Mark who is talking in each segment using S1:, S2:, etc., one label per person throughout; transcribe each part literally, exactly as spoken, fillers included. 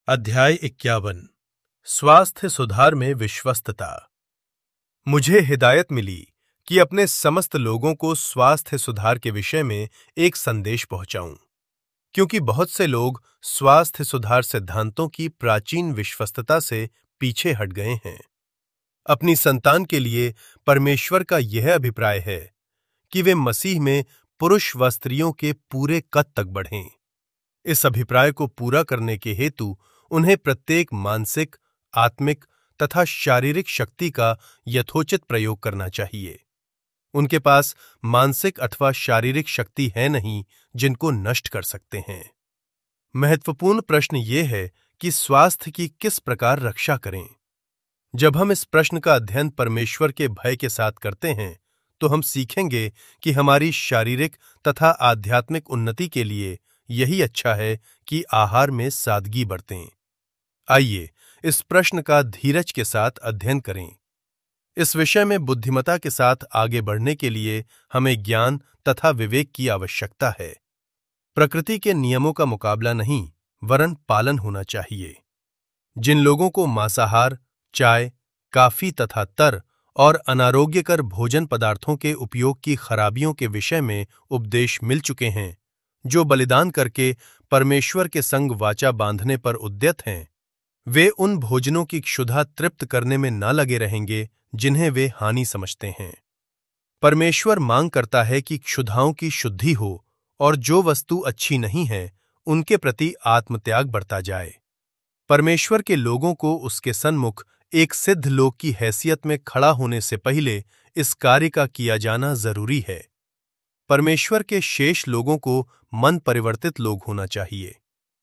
S1: अध्याय इक्यावन। स्वास्थ्य सुधार में विश्वस्तता। मुझे हिदायत मिली कि अपने समस्त लोगों को स्वास्थ्य सुधार के विषय में एक संदेश पहुंचाऊं, क्योंकि बहुत से लोग स्वास्थ्य सुधार सिद्धांतों की प्राचीन विश्वस्तता से पीछे हट गए हैं। अपनी संतान के लिए परमेश्वर का यह अभिप्राय है कि वे मसीह में पुरुष व स्त्रियों के पूरे कद तक बढ़ें। इस अभिप्राय को पूरा करने के हेतु उन्हें प्रत्येक मानसिक, आत्मिक तथा शारीरिक शक्ति का यथोचित प्रयोग करना चाहिए। उनके पास मानसिक अथवा शारीरिक शक्ति है नहीं जिनको नष्ट कर सकते हैं। महत्वपूर्ण प्रश्न यह है कि स्वास्थ्य की किस प्रकार रक्षा करें। जब हम इस प्रश्न का अध्ययन परमेश्वर के भय के साथ करते हैं, तो हम सीखेंगे कि हमारी शारीरिक तथा आध्यात्मिक उन्नति के लिए यही अच्छा है कि आहार में सादगी बरतें। आइए इस प्रश्न का धीरज के साथ अध्ययन करें। इस विषय में बुद्धिमता के साथ आगे बढ़ने के लिए हमें ज्ञान तथा विवेक की आवश्यकता है। प्रकृति के नियमों का मुकाबला नहीं, वरन पालन होना चाहिए। जिन लोगों को मांसाहार, चाय, काफी तथा तर और अनारोग्यकर भोजन पदार्थों के उपयोग की खराबियों के विषय में उपदेश मिल चुके हैं, जो बलिदान करके परमेश्वर के संग वाचा बांधने पर उद्यत हैं, वे उन भोजनों की क्षुधा तृप्त करने में न लगे रहेंगे जिन्हें वे हानि समझते हैं। परमेश्वर मांग करता है कि क्षुधाओं की शुद्धि हो और जो वस्तु अच्छी नहीं है उनके प्रति आत्मत्याग बरता जाए। परमेश्वर के लोगों को उसके सन्मुख एक सिद्ध लोक की हैसियत में खड़ा होने से पहले इस कार्य का किया जाना जरूरी है। परमेश्वर के शेष लोगों को मन परिवर्तित लोग होना चाहिए।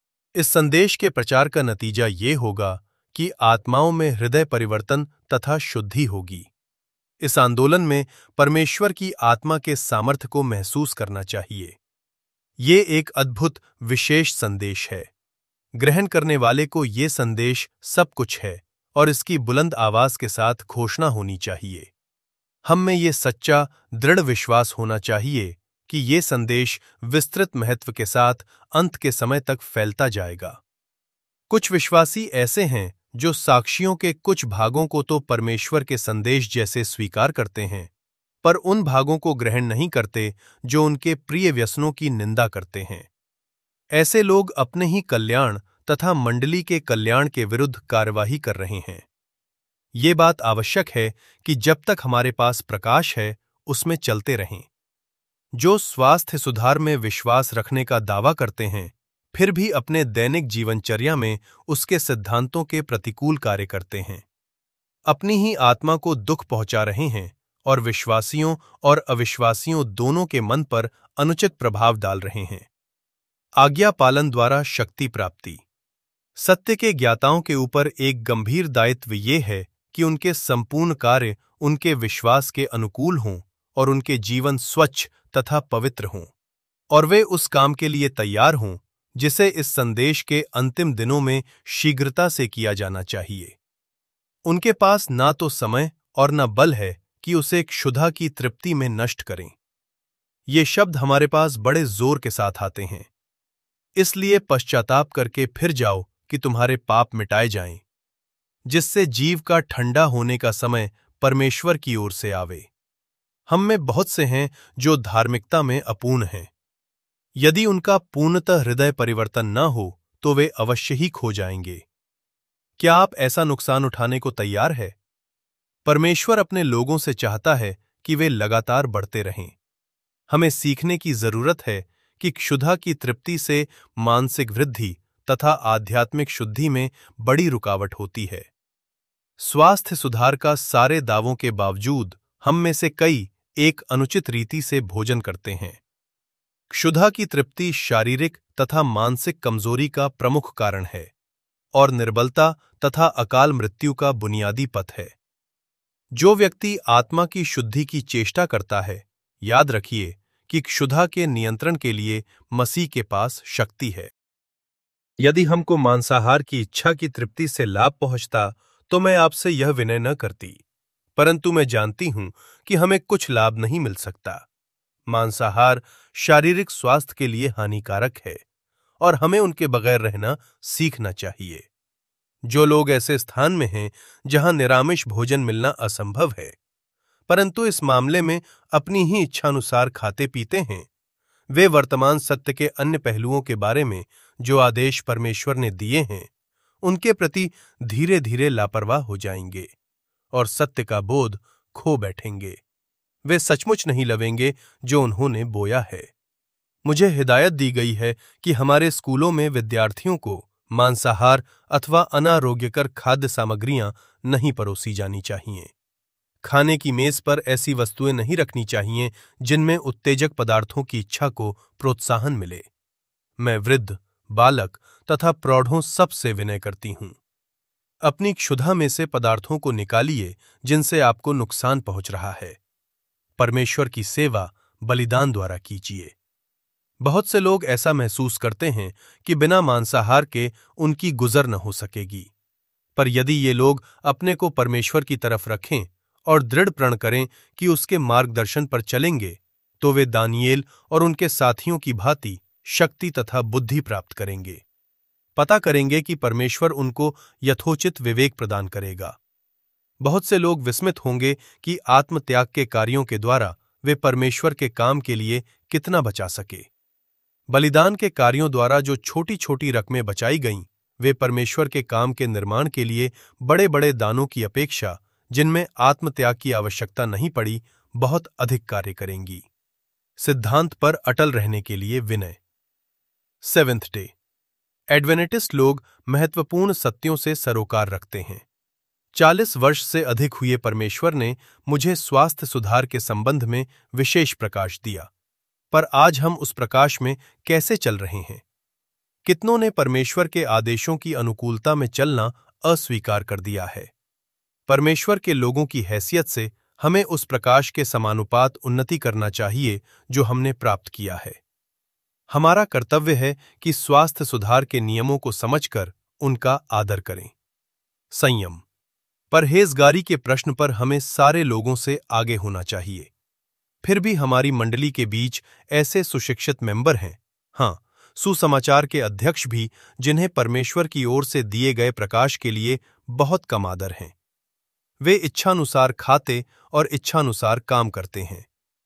S1: इस संदेश के प्रचार का नतीजा ये होगा कि आत्माओं में हृदय परिवर्तन तथा शुद्धि होगी। इस आंदोलन में परमेश्वर की आत्मा के सामर्थ्य को महसूस करना चाहिए। ये एक अद्भुत विशेष संदेश है। ग्रहण करने वाले को ये संदेश सब कुछ है और इसकी बुलंद आवाज के साथ घोषणा होनी चाहिए। हम में ये सच्चा दृढ़ विश्वास होना चाहिए कि ये संदेश विस्तृत महत्व के साथ अंत के समय तक फैलता जाएगा। कुछ विश्वासी ऐसे हैं जो साक्षियों के कुछ भागों को तो परमेश्वर के संदेश जैसे स्वीकार करते हैं, पर उन भागों को ग्रहण नहीं करते जो उनके प्रिय व्यसनों की निंदा करते हैं। ऐसे लोग अपने ही कल्याण तथा मंडली के कल्याण के विरुद्ध कार्यवाही कर रहे हैं। ये बात आवश्यक है कि जब तक हमारे पास प्रकाश है उसमें चलते रहें। जो स्वास्थ्य सुधार में विश्वास रखने का दावा करते हैं, फिर भी अपने दैनिक जीवनचर्या में उसके सिद्धांतों के प्रतिकूल कार्य करते हैं, अपनी ही आत्मा को दुख पहुंचा रहे हैं और विश्वासियों और अविश्वासियों दोनों के मन पर अनुचित प्रभाव डाल रहे हैं। आज्ञा पालन द्वारा शक्ति प्राप्ति। सत्य के ज्ञाताओं के ऊपर एक गंभीर दायित्व ये है कि उनके संपूर्ण कार्य उनके विश्वास के अनुकूल हों और उनके जीवन स्वच्छ तथा पवित्र हों, और वे उस काम के लिए तैयार हों जिसे इस संदेश के अंतिम दिनों में शीघ्रता से किया जाना चाहिए। उनके पास ना तो समय और न बल है कि उसे क्षुधा की तृप्ति में नष्ट करें। ये शब्द हमारे पास बड़े जोर के साथ आते हैं। इसलिए पश्चाताप करके फिर जाओ कि तुम्हारे पाप मिटाए जाएं, जिससे जीव का ठंडा होने का समय परमेश्वर की ओर से आवे। हम में बहुत से हैं जो धार्मिकता में अपूर्ण हैं। यदि उनका पूर्णतः हृदय परिवर्तन न हो तो वे अवश्य ही खो जाएंगे। क्या आप ऐसा नुकसान उठाने को तैयार है? परमेश्वर अपने लोगों से चाहता है कि वे लगातार बढ़ते रहें। हमें सीखने की जरूरत है कि क्षुधा की तृप्ति से मानसिक वृद्धि तथा आध्यात्मिक शुद्धि में बड़ी रुकावट होती है। स्वास्थ्य सुधार का सारे दावों के बावजूद हम में से कई एक अनुचित रीति से भोजन करते हैं। क्षुधा की तृप्ति शारीरिक तथा मानसिक कमजोरी का प्रमुख कारण है और निर्बलता तथा अकाल मृत्यु का बुनियादी पथ है। जो व्यक्ति आत्मा की शुद्धि की चेष्टा करता है, याद रखिए कि क्षुधा के नियंत्रण के लिए मसीह के पास शक्ति है। यदि हमको मांसाहार की इच्छा की तृप्ति से लाभ पहुंचता तो मैं आपसे यह विनय न करती, परंतु मैं जानती हूं कि हमें कुछ लाभ नहीं मिल सकता। मांसाहार शारीरिक स्वास्थ्य के लिए हानिकारक है और हमें उनके बगैर रहना सीखना चाहिए। जो लोग ऐसे स्थान में हैं जहां निरामिष भोजन मिलना असंभव है, परंतु इस मामले में अपनी ही इच्छानुसार खाते पीते हैं, वे वर्तमान सत्य के अन्य पहलुओं के बारे में जो आदेश परमेश्वर ने दिए हैं, उनके प्रति धीरे धीरे लापरवाह हो जाएंगे और सत्य का बोध खो बैठेंगे। वे सचमुच नहीं लवेंगे जो उन्होंने बोया है। मुझे हिदायत दी गई है कि हमारे स्कूलों में विद्यार्थियों को मांसाहार अथवा अनारोग्यकर खाद्य सामग्रियां नहीं परोसी जानी चाहिए। खाने की मेज पर ऐसी वस्तुएं नहीं रखनी चाहिए जिनमें उत्तेजक पदार्थों की इच्छा को प्रोत्साहन मिले। मैं वृद्ध, बालक तथा प्रौढ़ों सबसे विनय करती हूं, अपनी क्षुधा में से पदार्थों को निकालिए जिनसे आपको नुकसान पहुंच रहा है। परमेश्वर की सेवा बलिदान द्वारा कीजिए। बहुत से लोग ऐसा महसूस करते हैं कि बिना मांसाहार के उनकी गुजर न हो सकेगी, पर यदि ये लोग अपने को परमेश्वर की तरफ रखें और दृढ़ प्रण करें कि उसके मार्गदर्शन पर चलेंगे, तो वे दानियेल और उनके साथियों की भांति शक्ति तथा बुद्धि प्राप्त करेंगे। पता करेंगे कि परमेश्वर उनको यथोचित विवेक प्रदान करेगा। बहुत से लोग विस्मित होंगे कि आत्मत्याग के कार्यों के द्वारा वे परमेश्वर के काम के लिए कितना बचा सके। बलिदान के कार्यों द्वारा जो छोटी छोटी रकमें बचाई गईं, वे परमेश्वर के काम के निर्माण के लिए बड़े बड़े दानों की अपेक्षा, जिनमें आत्मत्याग की आवश्यकता नहीं पड़ी, बहुत अधिक कार्य करेंगी। सिद्धांत पर अटल रहने के लिए विनय। Seventh day. एडवेंटिस्ट लोग महत्वपूर्ण सत्यों से सरोकार रखते हैं। चालीस वर्ष से अधिक हुए परमेश्वर ने मुझे स्वास्थ्य सुधार के संबंध में विशेष प्रकाश दिया, पर आज हम उस प्रकाश में कैसे चल रहे हैं? कितनों ने परमेश्वर के आदेशों की अनुकूलता में चलना अस्वीकार कर दिया है। परमेश्वर के लोगों की हैसियत से हमें उस प्रकाश के समानुपात उन्नति करना चाहिए जो हमने प्राप्त किया है। हमारा कर्तव्य है कि स्वास्थ्य सुधार के नियमों को समझकर उनका आदर करें। संयम। परहेजगारी के प्रश्न पर हमें सारे लोगों से आगे होना चाहिए। फिर भी हमारी मंडली के बीच ऐसे सुशिक्षित मेंबर हैं, हाँ, सुसमाचार के अध्यक्ष भी, जिन्हें परमेश्वर की ओर से दिए गए प्रकाश के लिए बहुत कम आदर हैं। वे इच्छानुसार खाते और इच्छानुसार काम करते हैं।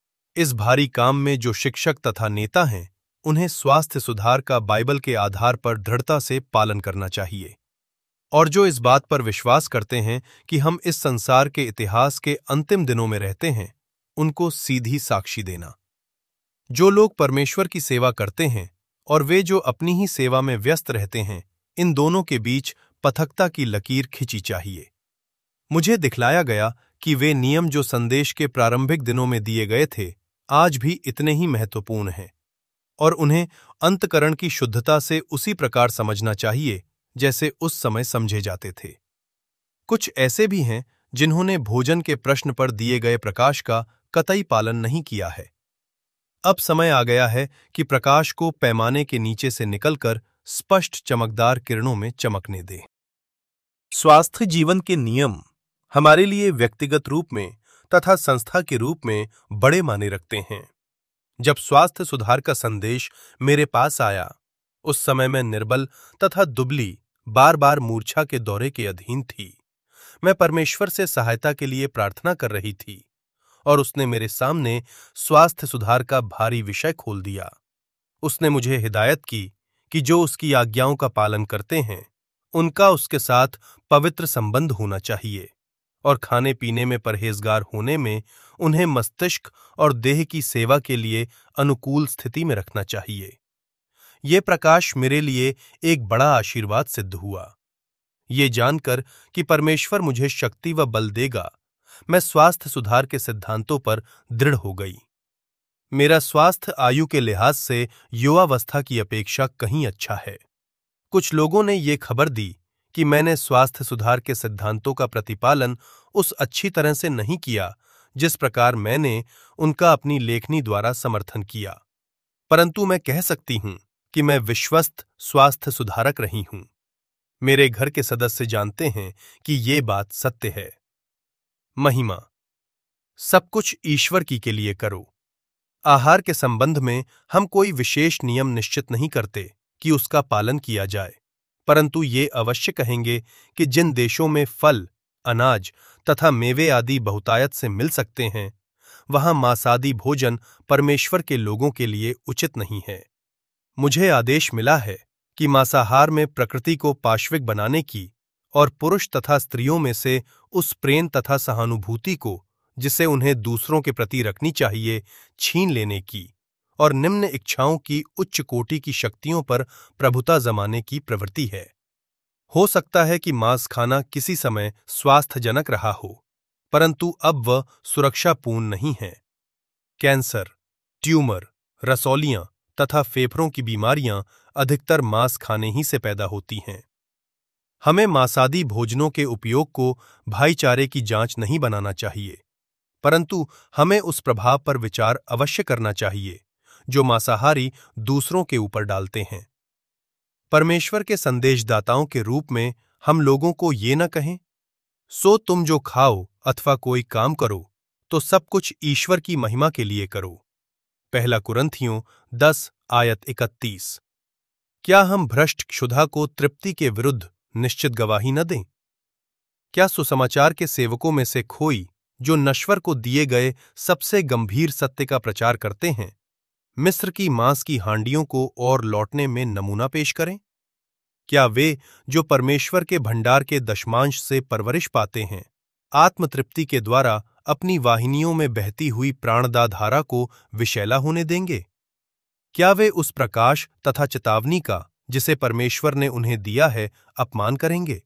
S1: इस भारी काम में जो शिक्षक तथा नेता हैं, उन्हें स्वास्थ्य सुधार का बाइबल के आधार पर दृढ़ता से पालन करना चाहिए, और जो इस बात पर विश्वास करते हैं कि हम इस संसार के इतिहास के अंतिम दिनों में रहते हैं, उनको सीधी साक्षी देना। जो लोग परमेश्वर की सेवा करते हैं और वे जो अपनी ही सेवा में व्यस्त रहते हैं, इन दोनों के बीच पथकता की लकीर खिंची चाहिए। मुझे दिखलाया गया कि वे नियम जो संदेश के प्रारंभिक दिनों में दिए गए थे, आज भी इतने ही महत्वपूर्ण हैं, और उन्हें अंतकरण की शुद्धता से उसी प्रकार समझना चाहिए जैसे उस समय समझे जाते थे। कुछ ऐसे भी हैं जिन्होंने भोजन के प्रश्न पर दिए गए प्रकाश का कतई पालन नहीं किया है। अब समय आ गया है कि प्रकाश को पैमाने के नीचे से निकलकर स्पष्ट चमकदार किरणों में चमकने दें। स्वास्थ्य जीवन के नियम हमारे लिए व्यक्तिगत रूप में तथा संस्था के रूप में बड़े मायने रखते हैं। जब स्वास्थ्य सुधार का संदेश मेरे पास आया, उस समय मैं निर्बल तथा दुबली, बार बार मूर्छा के दौरे के अधीन थी। मैं परमेश्वर से सहायता के लिए प्रार्थना कर रही थी, और उसने मेरे सामने स्वास्थ्य सुधार का भारी विषय खोल दिया। उसने मुझे हिदायत की कि जो उसकी आज्ञाओं का पालन करते हैं, उनका उसके साथ पवित्र संबंध होना चाहिए, और खाने पीने में परहेजगार होने में उन्हें मस्तिष्क और देह की सेवा के लिए अनुकूल स्थिति में रखना चाहिए। ये प्रकाश मेरे लिए एक बड़ा आशीर्वाद सिद्ध हुआ। ये जानकर कि परमेश्वर मुझे शक्ति व बल देगा, मैं स्वास्थ्य सुधार के सिद्धांतों पर दृढ़ हो गई। मेरा स्वास्थ्य आयु के लिहाज से युवावस्था की अपेक्षा कहीं अच्छा है। कुछ लोगों ने ये खबर दी कि मैंने स्वास्थ्य सुधार के सिद्धांतों का प्रतिपालन उस अच्छी तरह से नहीं किया जिस प्रकार मैंने उनका अपनी लेखनी द्वारा समर्थन किया, परंतु मैं कह सकती हूं कि मैं विश्वस्त स्वास्थ्य सुधारक रही हूं। मेरे घर के सदस्य जानते हैं कि ये बात सत्य है। महिमा। सब कुछ ईश्वर की के लिए करो। आहार के संबंध में हम कोई विशेष नियम निश्चित नहीं करते कि उसका पालन किया जाए, परंतु ये अवश्य कहेंगे कि जिन देशों में फल, अनाज तथा मेवे आदि बहुतायत से मिल सकते हैं, वहां मांसादी भोजन परमेश्वर के लोगों के लिए उचित नहीं है। मुझे आदेश मिला है कि मांसाहार में प्रकृति को पाश्विक बनाने की और पुरुष तथा स्त्रियों में से उस प्रेम तथा सहानुभूति को, जिसे उन्हें दूसरों के प्रति रखनी चाहिए, छीन लेने की और निम्न इच्छाओं की उच्च कोटि की शक्तियों पर प्रभुता जमाने की प्रवृत्ति है। हो सकता है कि मांस खाना किसी समय स्वास्थ्यजनक रहा हो, परंतु अब वह सुरक्षापूर्ण नहीं है। कैंसर, ट्यूमर, रसौलियां तथा फेफड़ों की बीमारियां अधिकतर मांस खाने ही से पैदा होती हैं। हमें मांसादी भोजनों के उपयोग को भाईचारे की जांच नहीं बनाना चाहिए, परंतु हमें उस प्रभाव पर विचार अवश्य करना चाहिए जो मांसाहारी दूसरों के ऊपर डालते हैं। परमेश्वर के संदेशदाताओं के रूप में हम लोगों को ये न कहें, सो तुम जो खाओ अथवा कोई काम करो तो सब कुछ ईश्वर की महिमा के लिए करो। पहला कुरिन्थियों दस आयत इकतीस। क्या हम भ्रष्ट क्षुधा को तृप्ति के विरुद्ध निश्चित गवाही न दें? क्या सुसमाचार के सेवकों में से कोई, जो नश्वर को दिए गए सबसे गंभीर सत्य का प्रचार करते हैं, मिस्र की मांस की हांडियों को और लौटने में नमूना पेश करें? क्या वे, जो परमेश्वर के भंडार के दशमांश से परवरिश पाते हैं, आत्मतृप्ति के द्वारा अपनी वाहिनियों में बहती हुई प्राणदा धारा को विषैला होने देंगे? क्या वे उस प्रकाश तथा चेतावनी का, जिसे परमेश्वर ने उन्हें दिया है, अपमान करेंगे?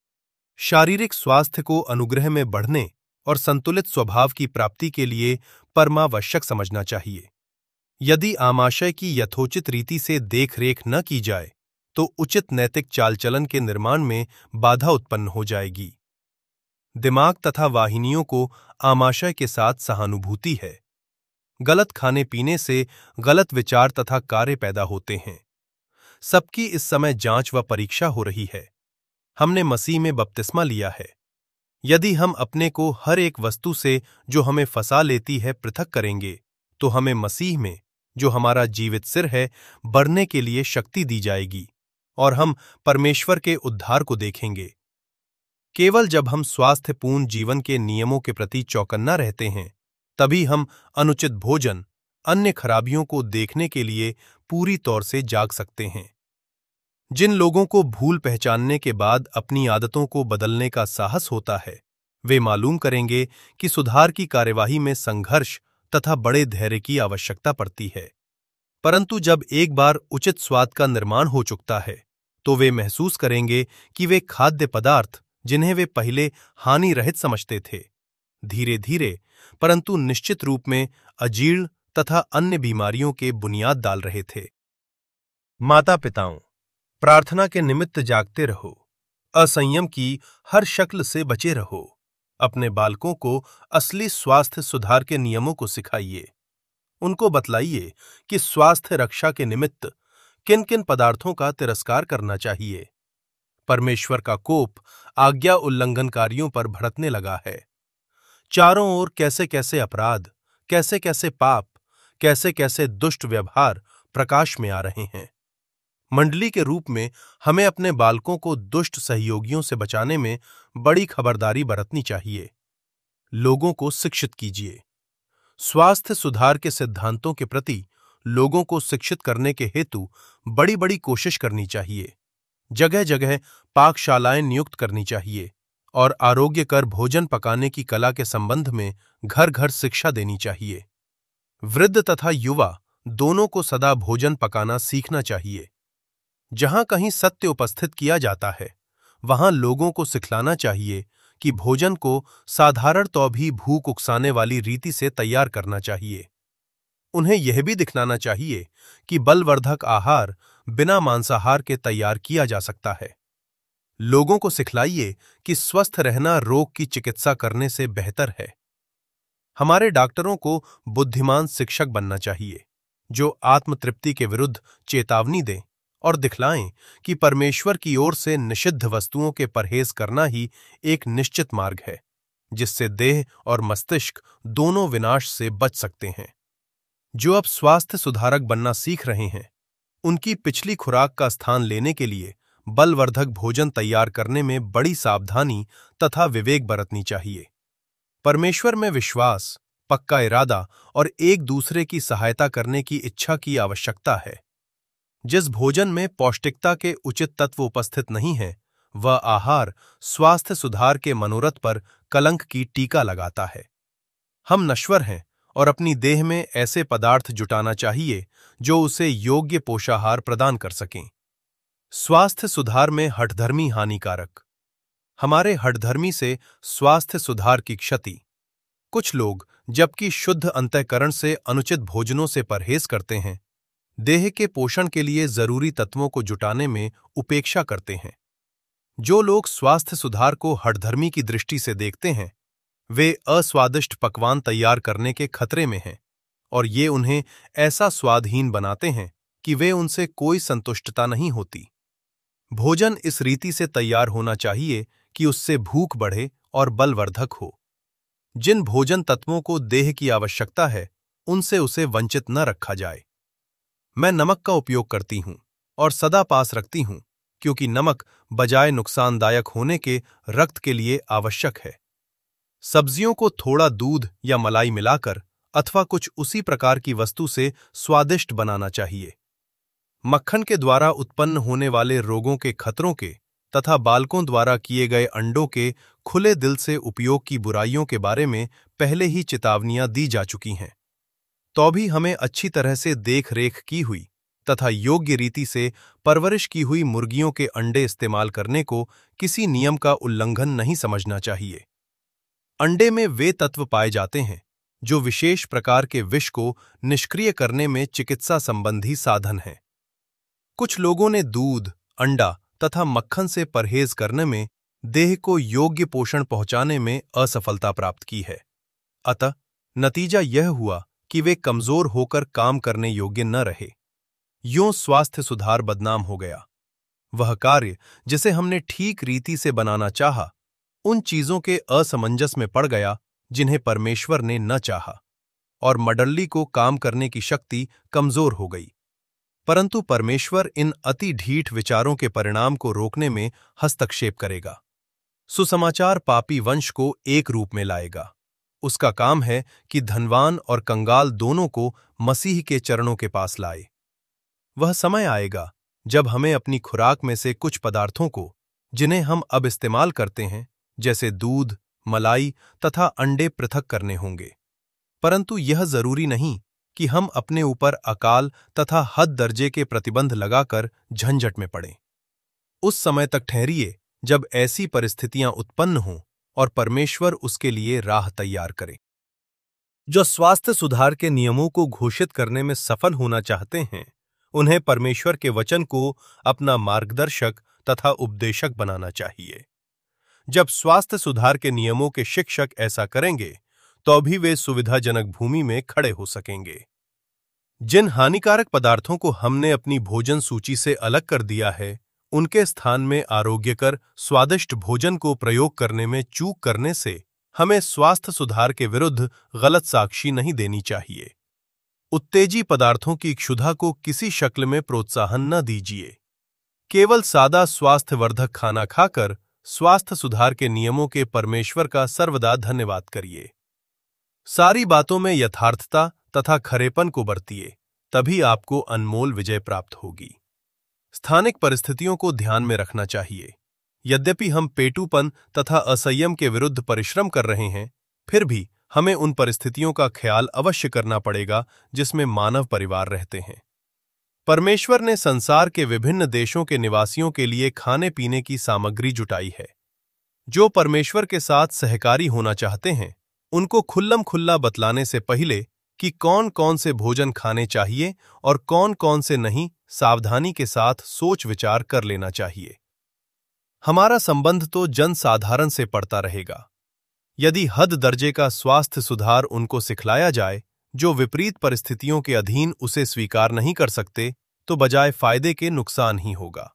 S1: शारीरिक स्वास्थ्य को अनुग्रह में बढ़ने और संतुलित स्वभाव की प्राप्ति के लिए परमावश्यक समझना चाहिए। यदि आमाशय की यथोचित रीति से देखरेख न की जाए तो उचित नैतिक चालचलन के निर्माण में बाधा उत्पन्न हो जाएगी। दिमाग तथा वाहिनियों को आमाशय के साथ सहानुभूति है। गलत खाने पीने से गलत विचार तथा कार्य पैदा होते हैं। सबकी इस समय जांच व परीक्षा हो रही है। हमने मसीह में बपतिस्मा लिया है। यदि हम अपने को हर एक वस्तु से जो हमें फंसा लेती है पृथक करेंगे, तो हमें मसीह में, जो हमारा जीवित सिर है, बढ़ने के लिए शक्ति दी जाएगी और हम परमेश्वर के उद्धार को देखेंगे। केवल जब हम स्वास्थ्यपूर्ण जीवन के नियमों के प्रति चौकन्ना रहते हैं, तभी हम अनुचित भोजन, अन्य खराबियों को देखने के लिए पूरी तौर से जाग सकते हैं। जिन लोगों को भूल पहचानने के बाद अपनी आदतों को बदलने का साहस होता है, वे मालूम करेंगे कि सुधार की कार्यवाही में संघर्ष तथा बड़े धैर्य की आवश्यकता पड़ती है। परंतु जब एक बार उचित स्वाद का निर्माण हो चुकता है, तो वे महसूस करेंगे कि वे खाद्य पदार्थ, जिन्हें वे पहले हानि रहित समझते थे, धीरे धीरे परंतु निश्चित रूप में अजीर्ण तथा अन्य बीमारियों के बुनियाद डाल रहे थे। माता पिताओं, प्रार्थना के निमित्त जागते रहो। असंयम की हर शक्ल से बचे रहो। अपने बालकों को असली स्वास्थ्य सुधार के नियमों को सिखाइए। उनको बतलाइए कि स्वास्थ्य रक्षा के निमित्त किन किन पदार्थों का तिरस्कार करना चाहिए। परमेश्वर का कोप आज्ञा उल्लंघनकारियों पर भड़कने लगा है। चारों ओर कैसे कैसे अपराध, कैसे कैसे पाप, कैसे कैसे दुष्ट व्यवहार प्रकाश में आ रहे हैं। मंडली के रूप में हमें अपने बालकों को दुष्ट सहयोगियों से बचाने में बड़ी खबरदारी बरतनी चाहिए। लोगों को शिक्षित कीजिए। स्वास्थ्य सुधार के सिद्धांतों के प्रति लोगों को शिक्षित करने के हेतु बड़ी बड़ी कोशिश करनी चाहिए। जगह जगह पाकशालाएं नियुक्त करनी चाहिए और आरोग्यकर भोजन पकाने की कला के संबंध में घर घर शिक्षा देनी चाहिए। वृद्ध तथा युवा दोनों को सदा भोजन पकाना सीखना चाहिए। जहां कहीं सत्य उपस्थित किया जाता है, वहां लोगों को सिखलाना चाहिए कि भोजन को साधारण तो भी भूख उकसाने वाली रीति से तैयार करना चाहिए। उन्हें यह भी दिखलाना चाहिए कि बलवर्धक आहार बिना मांसाहार के तैयार किया जा सकता है। लोगों को सिखलाइए कि स्वस्थ रहना रोग की चिकित्सा करने से बेहतर है। हमारे डॉक्टरों को बुद्धिमान शिक्षक बनना चाहिए, जो आत्मतृप्ति के विरुद्ध चेतावनी दें और दिखलाएं कि परमेश्वर की ओर से निषिद्ध वस्तुओं के परहेज करना ही एक निश्चित मार्ग है, जिससे देह और मस्तिष्क दोनों विनाश से बच सकते हैं। जो अब स्वास्थ्य सुधारक बनना सीख रहे हैं, उनकी पिछली खुराक का स्थान लेने के लिए बलवर्धक भोजन तैयार करने में बड़ी सावधानी तथा विवेक बरतनी चाहिए। परमेश्वर में विश्वास, पक्का इरादा और एक दूसरे की सहायता करने की इच्छा की आवश्यकता है। जिस भोजन में पौष्टिकता के उचित तत्व उपस्थित नहीं हैं, वह आहार स्वास्थ्य सुधार के मनोरथ पर कलंक की टीका लगाता है। हम नश्वर हैं और अपनी देह में ऐसे पदार्थ जुटाना चाहिए जो उसे योग्य पोषाहार प्रदान कर सकें। स्वास्थ्य सुधार में हठधर्मी हानिकारक। हमारे हठधर्मी से स्वास्थ्य सुधार की क्षति। कुछ लोग जबकि शुद्ध अंतःकरण से अनुचित भोजनों से परहेज करते हैं, देह के पोषण के लिए जरूरी तत्वों को जुटाने में उपेक्षा करते हैं। जो लोग स्वास्थ्य सुधार को हठधर्मी की दृष्टि से देखते हैं, वे अस्वादिष्ट पकवान तैयार करने के खतरे में हैं और ये उन्हें ऐसा स्वादहीन बनाते हैं कि वे उनसे कोई संतुष्टता नहीं होती। भोजन इस रीति से तैयार होना चाहिए कि उससे भूख बढ़े और बलवर्धक हो। जिन भोजन तत्वों को देह की आवश्यकता है, उनसे उसे वंचित न रखा जाए। मैं नमक का उपयोग करती हूँ और सदा पास रखती हूँ, क्योंकि नमक बजाय नुकसानदायक होने के रक्त के लिए आवश्यक है। सब्जियों को थोड़ा दूध या मलाई मिलाकर अथवा कुछ उसी प्रकार की वस्तु से स्वादिष्ट बनाना चाहिए। मक्खन के द्वारा उत्पन्न होने वाले रोगों के खतरों के तथा बालकों द्वारा किए गए अंडों के खुले दिल से उपयोग की बुराइयों के बारे में पहले ही चेतावनियां दी जा चुकी हैं। तो भी हमें अच्छी तरह से देख रेख की हुई तथा योग्य रीति से परवरिश की हुई मुर्गियों के अंडे इस्तेमाल करने को किसी नियम का उल्लंघन नहीं समझना चाहिए। अंडे में वे तत्व पाए जाते हैं जो विशेष प्रकार के विष को निष्क्रिय करने में चिकित्सा संबंधी साधन हैं। कुछ लोगों ने दूध, अंडा तथा मक्खन से परहेज करने में देह को योग्य पोषण पहुंचाने में असफलता प्राप्त की है। अतः नतीजा यह हुआ कि वे कमजोर होकर काम करने योग्य न रहे। यूं स्वास्थ्य सुधार बदनाम हो गया। वह कार्य जिसे हमने ठीक रीति से बनाना चाहा, उन चीजों के असमंजस में पड़ गया जिन्हें परमेश्वर ने न चाहा, और मडल्ली को काम करने की शक्ति कमजोर हो गई। परंतु परमेश्वर इन अति ढीठ विचारों के परिणाम को रोकने में हस्तक्षेप करेगा। सुसमाचार पापी वंश को एक रूप में लाएगा। उसका काम है कि धनवान और कंगाल दोनों को मसीह के चरणों के पास लाए। वह समय आएगा जब हमें अपनी खुराक में से कुछ पदार्थों को, जिन्हें हम अब इस्तेमाल करते हैं, जैसे दूध, मलाई तथा अंडे, पृथक करने होंगे। परंतु यह जरूरी नहीं कि हम अपने ऊपर अकाल तथा हद दर्जे के प्रतिबंध लगाकर झंझट में पड़ें। उस समय तक ठहरिए जब ऐसी परिस्थितियां उत्पन्न हों और परमेश्वर उसके लिए राह तैयार करे। जो स्वास्थ्य सुधार के नियमों को घोषित करने में सफल होना चाहते हैं, उन्हें परमेश्वर के वचन को अपना मार्गदर्शक तथा उपदेशक बनाना चाहिए। जब स्वास्थ्य सुधार के नियमों के शिक्षक ऐसा करेंगे, तो भी वे सुविधाजनक भूमि में खड़े हो सकेंगे। जिन हानिकारक पदार्थों को हमने अपनी भोजन सूची से अलग कर दिया है, उनके स्थान में आरोग्यकर स्वादिष्ट भोजन को प्रयोग करने में चूक करने से हमें स्वास्थ्य सुधार के विरुद्ध गलत साक्षी नहीं देनी चाहिए। उत्तेजी पदार्थों की क्षुधा को किसी शक्ल में प्रोत्साहन न दीजिए। केवल सादा स्वास्थ्यवर्धक खाना खाकर स्वास्थ्य सुधार के नियमों के परमेश्वर का सर्वदा धन्यवाद करिए। सारी बातों में यथार्थता तथा खरेपन को बरतिए, तभी आपको अनमोल विजय प्राप्त होगी। स्थानिक परिस्थितियों को ध्यान में रखना चाहिए। यद्यपि हम पेटूपन तथा असंयम के विरुद्ध परिश्रम कर रहे हैं, फिर भी हमें उन परिस्थितियों का ख्याल अवश्य करना पड़ेगा जिसमें मानव परिवार रहते हैं। परमेश्वर ने संसार के विभिन्न देशों के निवासियों के लिए खाने पीने की सामग्री जुटाई है। जो परमेश्वर के साथ सहकारी होना चाहते हैं, उनको खुल्लम खुल्ला बतलाने से पहले कि कौन कौन से भोजन खाने चाहिए और कौन कौन से नहीं, सावधानी के साथ सोच विचार कर लेना चाहिए। हमारा संबंध तो जनसाधारण से पड़ता रहेगा। यदि हद दर्जे का स्वास्थ्य सुधार उनको सिखलाया जाए जो विपरीत परिस्थितियों के अधीन उसे स्वीकार नहीं कर सकते, तो बजाय फायदे के नुकसान ही होगा।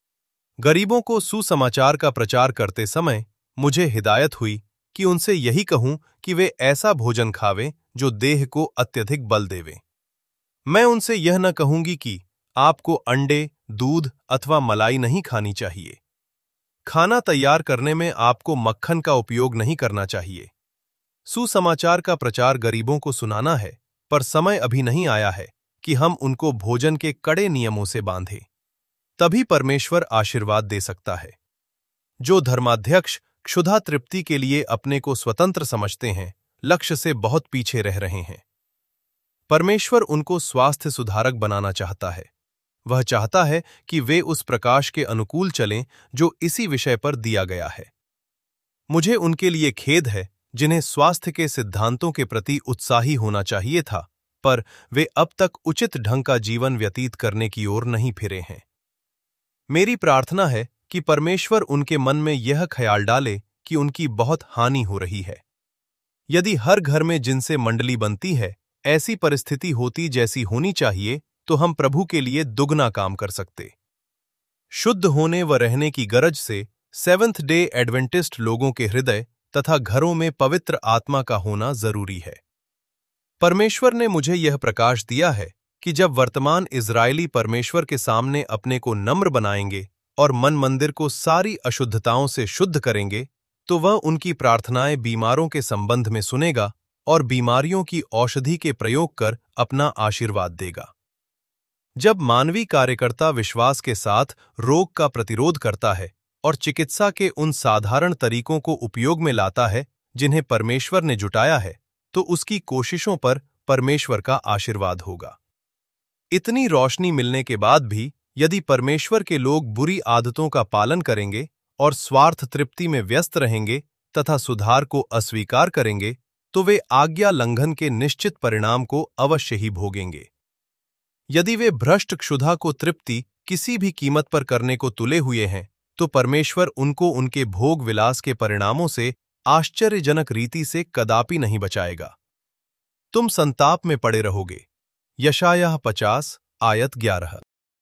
S1: गरीबों को सुसमाचार का प्रचार करते समय मुझे हिदायत हुई कि उनसे यही कहूं कि वे ऐसा भोजन खावें जो देह को अत्यधिक बल देवे। मैं उनसे यह न कहूंगी कि आपको अंडे, दूध अथवा मलाई नहीं खानी चाहिए। खाना तैयार करने में आपको मक्खन का उपयोग नहीं करना चाहिए। सुसमाचार का प्रचार गरीबों को सुनाना है, पर समय अभी नहीं आया है कि हम उनको भोजन के कड़े नियमों से बांधें। तभी परमेश्वर आशीर्वाद दे सकता है। जो धर्माध्यक्ष क्षुधा तृप्ति के लिए अपने को स्वतंत्र समझते हैं, लक्ष्य से बहुत पीछे रह रहे हैं। परमेश्वर उनको स्वास्थ्य सुधारक बनाना चाहता है। वह चाहता है कि वे उस प्रकाश के अनुकूल चलें जो इसी विषय पर दिया गया है। मुझे उनके लिए खेद है जिन्हें स्वास्थ्य के सिद्धांतों के प्रति उत्साही होना चाहिए था, पर वे अब तक उचित ढंग का जीवन व्यतीत करने की ओर नहीं फिरे हैं। मेरी प्रार्थना है कि परमेश्वर उनके मन में यह ख्याल डाले कि उनकी बहुत हानि हो रही है। यदि हर घर में जिनसे मंडली बनती है ऐसी परिस्थिति होती जैसी होनी चाहिए, तो हम प्रभु के लिए दुगना काम कर सकते। शुद्ध होने व रहने की गरज से सेवंथ डे एडवेंटिस्ट लोगों के हृदय तथा घरों में पवित्र आत्मा का होना जरूरी है। परमेश्वर ने मुझे यह प्रकाश दिया है कि जब वर्तमान इजरायली परमेश्वर के सामने अपने को नम्र बनाएंगे और मन मंदिर को सारी अशुद्धताओं से शुद्ध करेंगे, तो वह उनकी प्रार्थनाएं बीमारों के संबंध में सुनेगा और बीमारियों की औषधि के प्रयोग कर अपना आशीर्वाद देगा। जब मानवीय कार्यकर्ता विश्वास के साथ रोग का प्रतिरोध करता है और चिकित्सा के उन साधारण तरीकों को उपयोग में लाता है जिन्हें परमेश्वर ने जुटाया है, तो उसकी कोशिशों पर परमेश्वर का आशीर्वाद होगा। इतनी रोशनी मिलने के बाद भी यदि परमेश्वर के लोग बुरी आदतों का पालन करेंगे और स्वार्थ तृप्ति में व्यस्त रहेंगे तथा सुधार को अस्वीकार करेंगे, तो वे आज्ञा लंघन के निश्चित परिणाम को अवश्य ही भोगेंगे। यदि वे भ्रष्ट क्षुधा को तृप्ति किसी भी कीमत पर करने को तुले हुए हैं, तो परमेश्वर उनको उनके भोग विलास के परिणामों से आश्चर्यजनक रीति से कदापि नहीं बचाएगा। तुम संताप में पड़े रहोगे। यशायाह पचास आयत ग्यारह।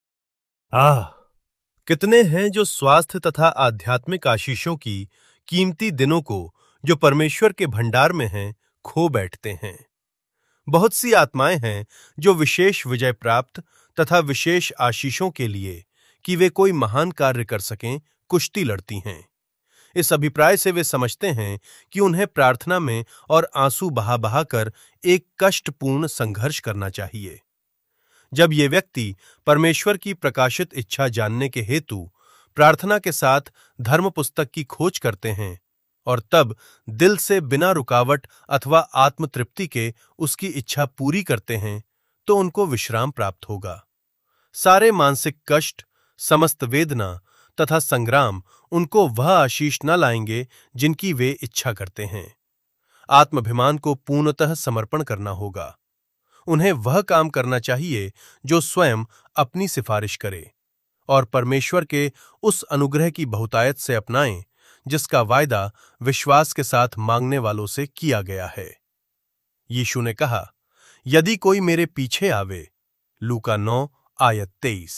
S1: आह, कितने हैं जो स्वास्थ्य तथा आध्यात्मिक आशीषों की कीमती दिनों को जो परमेश्वर के भंडार में हैं खो बैठते हैं। बहुत सी आत्माएं हैं जो विशेष विजय प्राप्त तथा विशेष आशीषों के लिए कि वे कोई महान कार्य कर सकें कुश्ती लड़ती हैं। इस अभिप्राय से वे समझते हैं कि उन्हें प्रार्थना में और आंसू बहा बहा कर एक कष्टपूर्ण संघर्ष करना चाहिए। जब ये व्यक्ति परमेश्वर की प्रकाशित इच्छा जानने के हेतु प्रार्थना के साथ धर्म पुस्तक की खोज करते हैं और तब दिल से बिना रुकावट अथवा आत्मतृप्ति के उसकी इच्छा पूरी करते हैं, तो उनको विश्राम प्राप्त होगा। सारे मानसिक कष्ट, समस्त वेदना तथा संग्राम उनको वह आशीष न लाएंगे जिनकी वे इच्छा करते हैं। आत्माभिमान को पूर्णतः समर्पण करना होगा। उन्हें वह काम करना चाहिए जो स्वयं अपनी सिफारिश करे और परमेश्वर के उस अनुग्रह की बहुतायत से अपनाएं जिसका वायदा विश्वास के साथ मांगने वालों से किया गया है। यीशु ने कहा, यदि कोई मेरे पीछे आवे, लूका नौ आयत तेईस।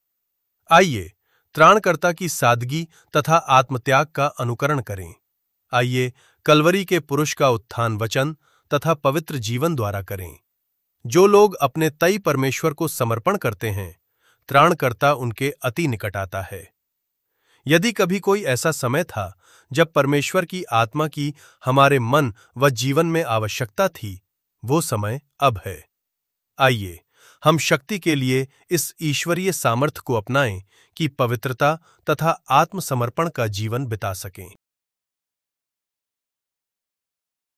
S1: आइए त्राणकर्ता की सादगी तथा आत्मत्याग का अनुकरण करें। आइए कलवरी के पुरुष का उत्थान वचन तथा पवित्र जीवन द्वारा करें। जो लोग अपने तय परमेश्वर को समर्पण करते हैं, त्राणकर्ता उनके अति निकट आता है। यदि कभी कोई ऐसा समय था जब परमेश्वर की आत्मा की हमारे मन व जीवन में आवश्यकता थी, वो समय अब है। आइए हम शक्ति के लिए इस ईश्वरीय सामर्थ्य को अपनाएं कि पवित्रता तथा आत्मसमर्पण का जीवन बिता सकें।